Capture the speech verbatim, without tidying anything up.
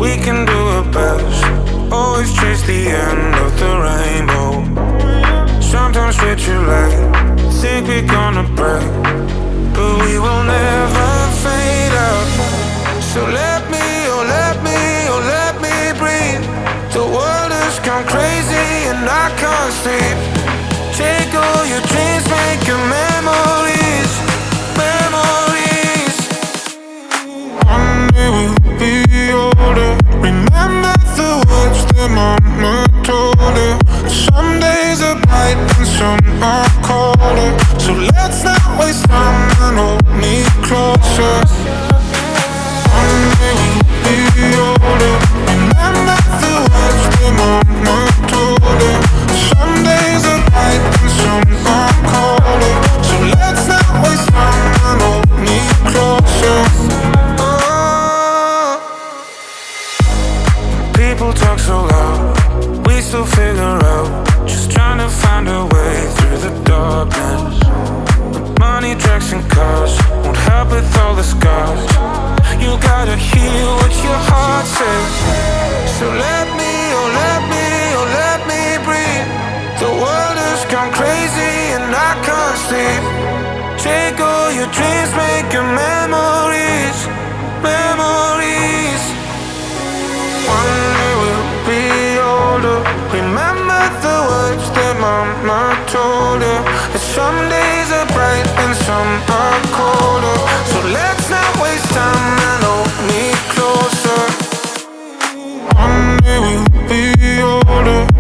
We can do it best. Always chase the end of the rainbow. Sometimes we're too late. Think we're gonna break, but we will never fade out. So let me, oh let me, oh let me breathe. The world has gone crazy and I can't sleep. Take all your dreams, make your memories, memories. One day we'll be older. Remember the words that mama told her. Some days are bright and some are colder. So let's not waste time and hold me closer. One day we'll be older. Remember the words that mama told her. Some days are bright and some are colder. So let's not waste time and hold me closer. Oh. People talk so loud, we still figure out. Just trying to find a way through the darkness. Money, drugs and cars won't help with all the scars. You gotta hear what your heart says. So let me, oh let me, oh let me breathe. The world has gone crazy and I can't sleep. Take all your dreams, make your memories, memories. One day we'll be older. Remember the words that mama told her. That some days are bright and some are colder. So let's not waste time and hold me closer. One day we'll be older.